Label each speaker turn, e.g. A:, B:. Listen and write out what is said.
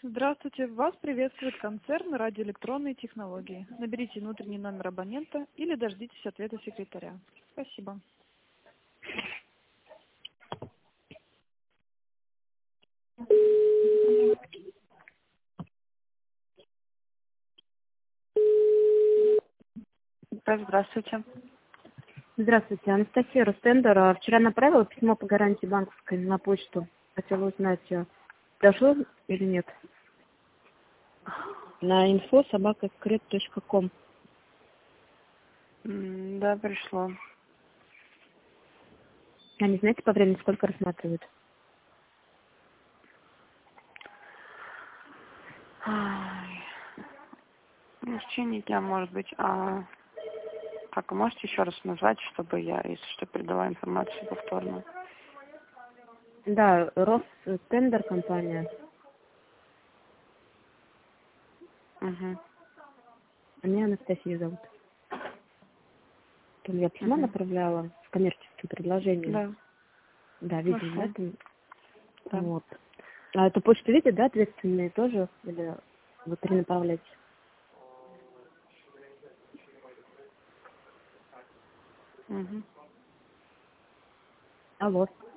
A: Здравствуйте, вас приветствует концерн радиоэлектронные технологии. Наберите внутренний номер абонента или дождитесь ответа секретаря. Спасибо. Да, здравствуйте.
B: Здравствуйте, Анастасия Ростендер. Вчера направила письмо по гарантии банковской на почту. Хотела узнать, дошло или нет. На info@secret.com.
A: Да, пришло.
B: А не знаете по времени, сколько рассматривают?
A: Ай, ну, в течение дня, может быть. Так, а можете еще раз назвать, чтобы я, если что, передала информацию повторно?
B: Да, Ростендер компания.
A: Угу.
B: Меня Анастасия зовут. Там я письмо
A: Угу.
B: направляла с коммерческим предложением.
A: Да,
B: Да, видели, да?
A: хорошо.
B: Там?
A: Да.
B: Вот. А эту почту видят, да, ответственные тоже? Или вы перенаправляете?
A: Угу.
B: Алло.